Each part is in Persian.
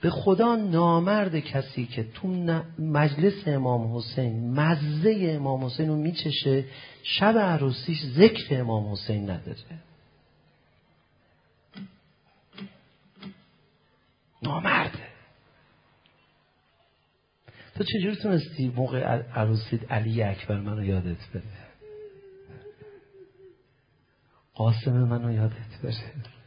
به خدا نامرد کسی که تو مجلس امام حسین مزه امام حسین رو میچشه شب عروسیش ذکر امام حسین نداره. نامرده. تو چجوری تونستی موقع عروسیت علی اکبر منو یادت بره، قاسم منو یادت بره؟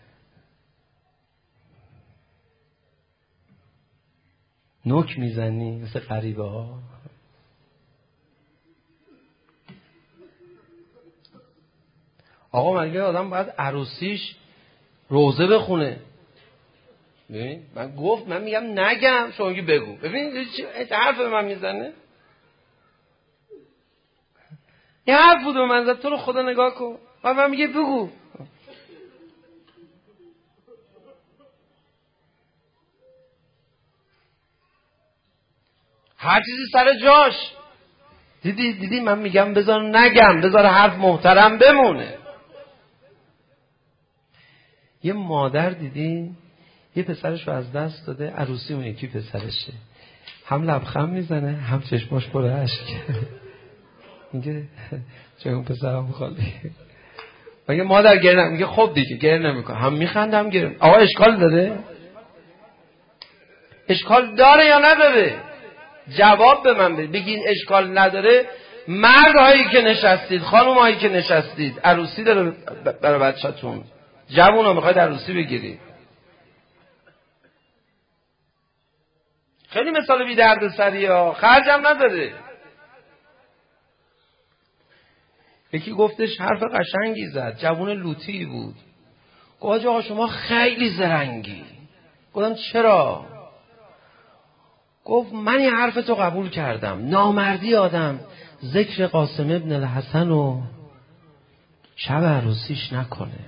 نوک میزنی مثل غریبه ها. آقا مگه آدم باید عروسیش روزه بخونه؟ ببین من میگم نگم، شما میگی بگو. ببین حرف من میزنه، یه حرف بود به من زد، تو رو خدا نگاه کن. من میگه بگو. هر چیزی سر جاش. دیدی من میگم بذار نگم، بذار حرف محترم بمونه. یه مادر دیدی یه پسرش رو از دست داده، عروسی اون یکی پسرشه، هم لبخند میزنه هم چشماش پر اشک. میگه چه اون پسرم خالی. میگه مادر گریه، میگه خب دیگه گریه نمیکنه، هم میخنده هم گریه. آقا اشکال داره؟ اشکال داره یا نداره؟ جواب به من بدید. بگین اشکال نداره. مردهایی که نشستید، خانم‌هایی که نشستید، عروسی داره برای بچه‌تون، جوونا میخواید عروسی بگیرید، خیلی مثال بی درد سریه، خرجم نداره. یکی گفتش حرف قشنگی زد، جوون لوتی بود، گفت آقا شما خیلی زرنگی. گفتم چرا؟ گفت من این حرف تو قبول کردم، نامردی آدم ذکر قاسم ابن الحسن رو شب عروسیش نکنه.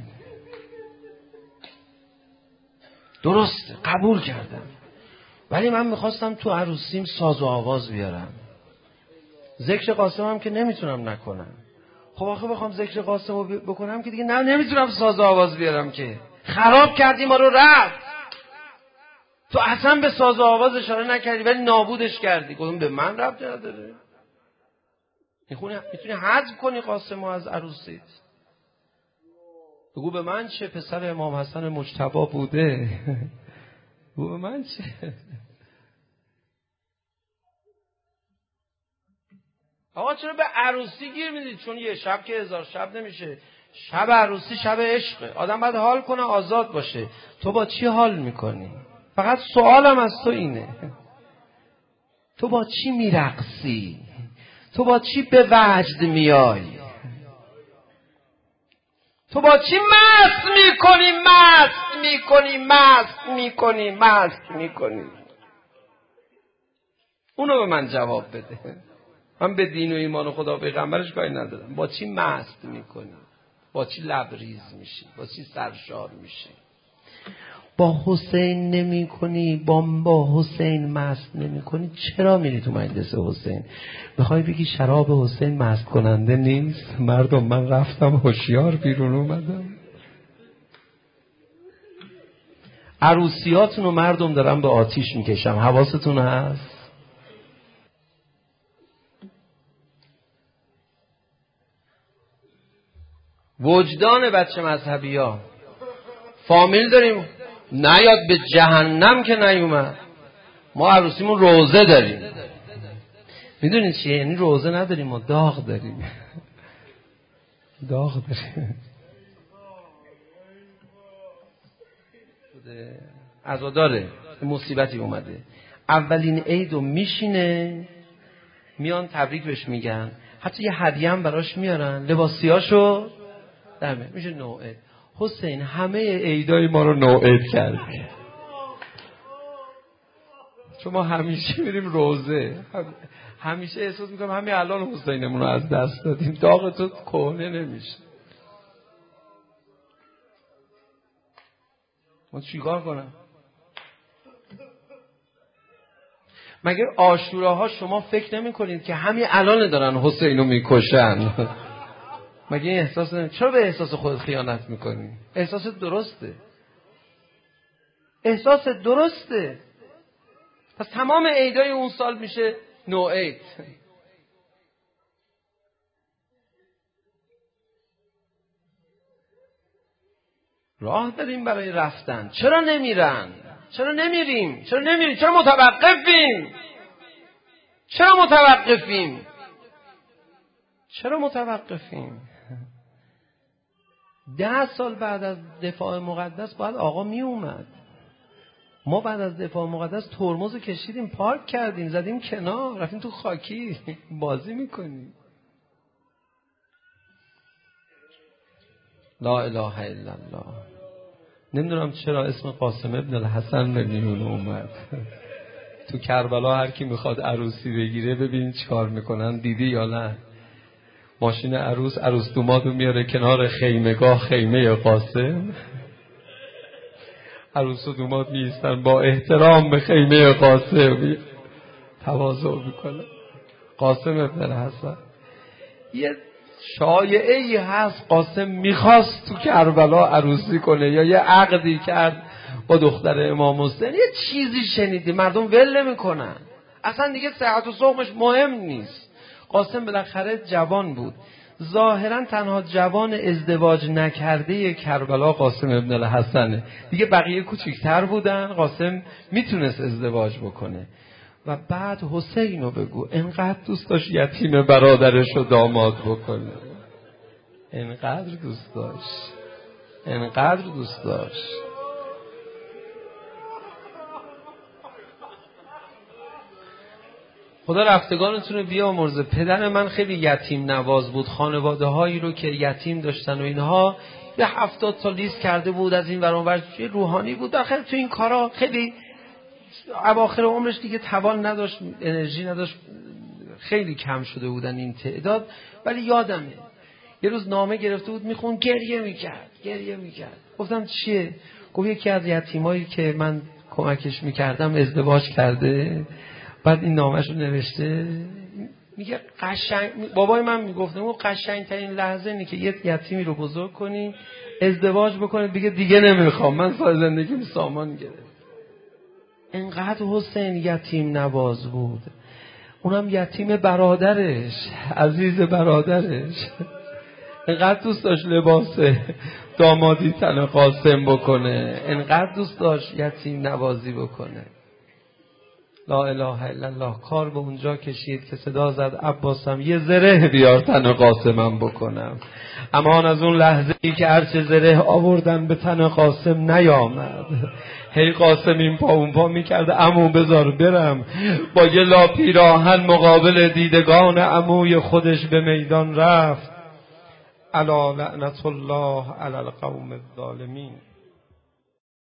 درسته، قبول کردم، ولی من میخواستم تو عروسیم ساز و آواز بیارم. ذکر قاسم هم که نمیتونم نکنم. خب آخه بخوام ذکر قاسم رو بکنم که دیگه نمیتونم ساز و آواز بیارم، که خراب کردی ما رو. رفت تو اصلا به ساز و آواز اشاره نکردی ولی نابودش کردی. گفتم به من ربطی نداره. میتونی حذف کنی قاسم رو از عروسیت. بگو به من چه، پسر امام حسن مجتبی بوده. بگو به من چه. آقا چرا به عروسی گیر میدید؟ چون یه شب که 1000 شب نمیشه. شب عروسی شب عشقه، آدم باید حال کنه، آزاد باشه. تو با چی حال میکنی؟ فقط سوالم از تو اینه، تو با چی میرقصی؟ تو با چی به وجد میای؟ تو با چی مست میکنی؟ اونو به من جواب بده. من به دین و ایمان و خدا و پیغمبرش کاری ندارم. با چی مست میکنی؟ با چی لبریز میشی؟ با چی سرشار میشی؟ با حسین نمی کنی، با حسین مست نمی کنی، چرا میری تو مجلس حسین؟ میخوای بگی شراب حسین مست کننده نیست؟ مردم من رفتم هوشیار بیرون اومدم. عروسیاتون رو مردم دارم به آتیش میکشم، حواستون هست؟ وجدان بچه مذهبی ها. فامیل داریم، نیاد به جهنم که نیومد. ما عروسیمون روزه داریم. میدونید چیه؟ یعنی روزه نداریم و داغ داریم. داغ داریم. عزاداره مصیبتی اومده، اولین عیدو میشینه، میان تبریک بهش میگن، حتی یه هدیه هم براش میارن، لباسیاشو دمه میشه نوعید. حسین همه عیدای ما رو نوعید کردی. چون ما همیشه میریم روزه، همیشه احساس میکنم همین الان حسینمون رو از دست دادیم، داغ تو کهنه نمیشه. من چیکار کنم؟ مگه عاشوراها شما فکر نمی کنید که همین الان دارن حسینو میکشن؟ مگه این احساس چرا به احساس خودت خیانت میکنی؟ احساس درسته. پس تمام عیدای اون سال میشه نوعید. راه داریم برای رفتن، چرا نمیرن؟ چرا نمیریم؟ چرا نمیریم؟ چرا متوقفیم؟ چرا متوقفیم؟ چرا متوقفیم؟ 10 سال بعد از دفاع مقدس باید آقا می اومد. ما بعد از دفاع مقدس ترمز کشیدیم، پارک کردیم، زدیم کنار، رفتیم تو خاکی بازی میکنیم. لا اله الا الله. نمیدونم چرا اسم قاسم ابن الحسن به میون اومد. تو کربلا هر کی میخواد عروسی بگیره ببینید چیکار میکنن، دیدی یا نه؟ ماشین عروس دومادو میاره کنار خیمگاه، خیمه قاسم. عروس و دوماد میایستن با احترام به خیمه قاسم تواضع میکنن. قاسم ابن الحسن. یه شایعه ای هست قاسم میخواست تو کربلا عروسی کنه یا یه عقدی کرد با دختر امام حسین، یه چیزی شنیدی، مردم ول نمیکنن، اصلا دیگه صحت و سقمش مهم نیست. قاسم بالاخره جوان بود، ظاهرا تنها جوان ازدواج نکرده کربلا قاسم ابن الحسنه، دیگه بقیه کوچیک‌تر بودن، قاسم میتونست ازدواج بکنه. و بعد حسینو بگو انقدر دوست داشت یتیم برادرش رو داماد بکنه، انقدر دوست داشت، انقدر دوست داشت. خدا رفتگانتون رو بیامرزه. پدر من خیلی یتیم نواز بود، خانواده هایی رو که یتیم داشتن و اینها به 70 تا لیست کرده بود، از این ور اون ور، روحانی بود. داخل تو این کارا خیلی اواخر عمرش دیگه توان نداشت، انرژی نداشت، خیلی کم شده بودن این تعداد. ولی یادمه یه روز نامه گرفته بود میخون، گریه میکرد. گفتم چیه؟ گفت یکی از یتیمایی که من کمکش میکردم ازدواج کرده، بعد این نامه‌شو نوشته. میگه قشنگ، بابای من میگفته اون قشنگ ترین لحظه اینه که یه یتیمی رو بزرگ کنی، ازدواج بکنه، دیگه نمیخوام، من سال زندگیم سامان گرفت. انقدر حسین یتیم نواز بود، اونم یتیم برادرش، عزیز برادرش. انقدر دوست داشت لباس دامادی تن قاسم بکنه، انقدر دوست داشت یتیم نوازی بکنه. لا اله الا الله. کار به اونجا کشید که صدا زد عباسم یه زره بیار تن قاسمم بکنم. امان از اون لحظه ای که هرچه زره آوردن به تن قاسم نیامد. هی قاسم این پا اون پا میکرد، عمو بذار برم. با یه لا پیراهن مقابل دیدگان عموی خودش به میدان رفت. الا لعنت الله علی القوم الظالمین.